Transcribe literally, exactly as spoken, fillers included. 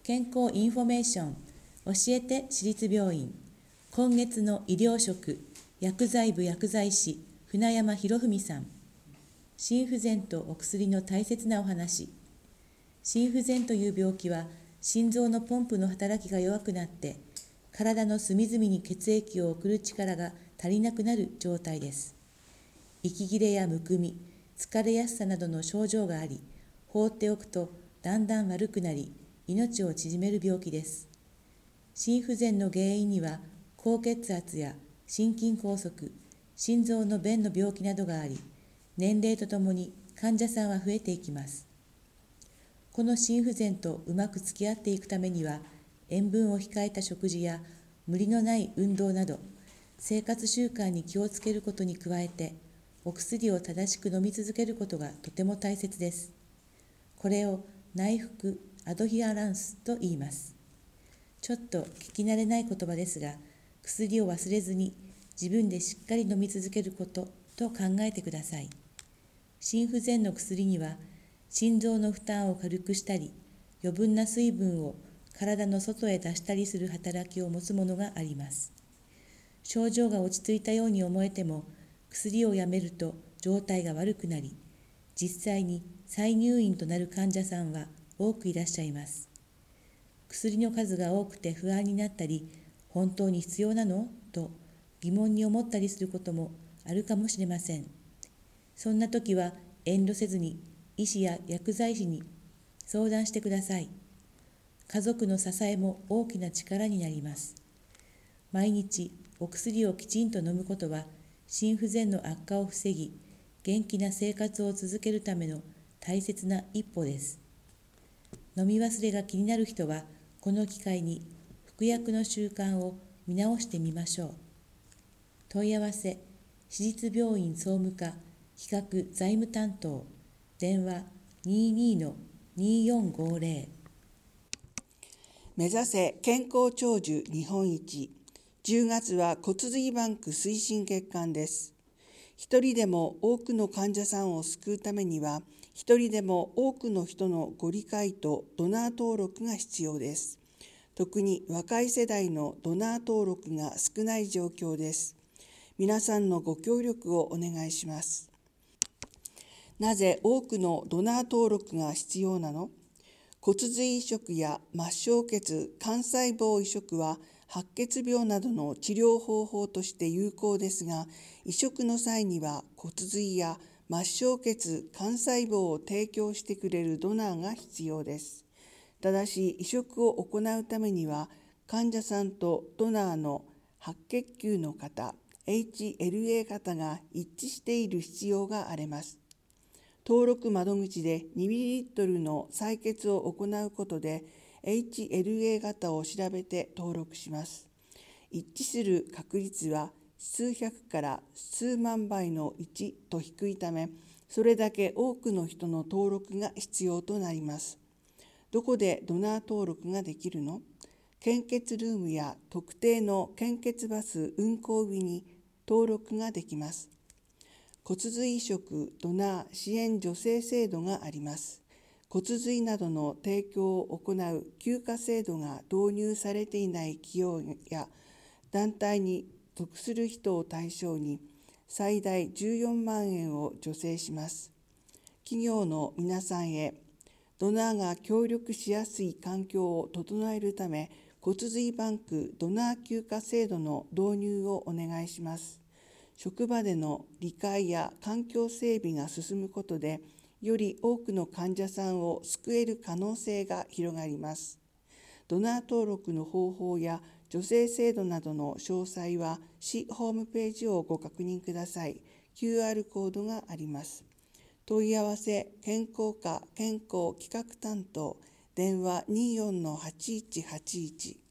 健康インフォメーション教えて私立病院。今月の医療職薬剤部薬剤師船山博文さん。心不全とお薬の大切なお話。心不全という病気は心臓のポンプの働きが弱くなって体の隅々に血液を送る力が足りなくなる状態です。息切れやむくみ、疲れやすさなどの症状があり、放っておくとだんだん悪くなり、命を縮める病気です。心不全の原因には、高血圧や心筋梗塞、心臓の弁の病気などがあり、年齢とともに患者さんは増えていきます。この心不全とうまく付き合っていくためには、塩分を控えた食事や無理のない運動など、生活習慣に気をつけることに加えて、お薬を正しく飲み続けることがとても大切です。これを内服アドヒアランスと言います。ちょっと聞き慣れない言葉ですが、薬を忘れずに自分でしっかり飲み続けることと考えてください。心不全の薬には、心臓の負担を軽くしたり、余分な水分を体の外へ出したりする働きを持つものがあります。症状が落ち着いたように思えても、薬をやめると状態が悪くなり、実際に再入院となる患者さんは多くいらっしゃいます。薬の数が多くて不安になったり、本当に必要なのと疑問に思ったりすることもあるかもしれません。そんな時は遠慮せずに医師や薬剤師に相談してください。家族の支えも大きな力になります。毎日お薬をきちんと飲むことは、心不全の悪化を防ぎ、元気な生活を続けるための大切な一歩です。飲み忘れが気になる人は、この機会に服薬の習慣を見直してみましょう。問い合わせ、私立病院総務課企画財務担当、電話 にじゅうに の にじゅうよんごぜろ。 目指せ健康長寿日本一。じゅうがつは骨髄バンク推進月間です。一人でも多くの患者さんを救うためには、一人でも多くの人のご理解とドナー登録が必要です。特に若い世代のドナー登録が少ない状況です。皆さんのご協力をお願いします。なぜ多くのドナー登録が必要なの？骨髄移植や末梢血幹細胞移植は白血病などの治療方法として有効ですが、移植の際には骨髄や末梢血幹細胞を提供してくれるドナーが必要です。ただし移植を行うためには、患者さんとドナーの白血球の型 エイチエルエー 型が一致している必要があります。登録窓口でにミリリットルの採血を行うことで エイチエルエー 型を調べて登録します。一致する確率は数百から数万倍のいちと低いため、それだけ多くの人の登録が必要となります。どこでドナー登録ができるの？献血ルームや特定の献血バス運行日に登録ができます。骨髄移植ドナー支援助成制度があります。骨髄などの提供を行う休暇制度が導入されていない企業や団体に属する人を対象に最大じゅうよんまんえんを助成します。企業の皆さんへ、ドナーが協力しやすい環境を整えるため、骨髄バンクドナー休暇制度の導入をお願いします。職場での理解や環境整備が進むことで、より多くの患者さんを救える可能性が広がります。ドナー登録の方法や助成制度などの詳細は市ホームページをご確認ください。キューアール コードがあります。問い合わせ、健康課健康企画担当、電話 にじゅうよんのはちいちはちいち。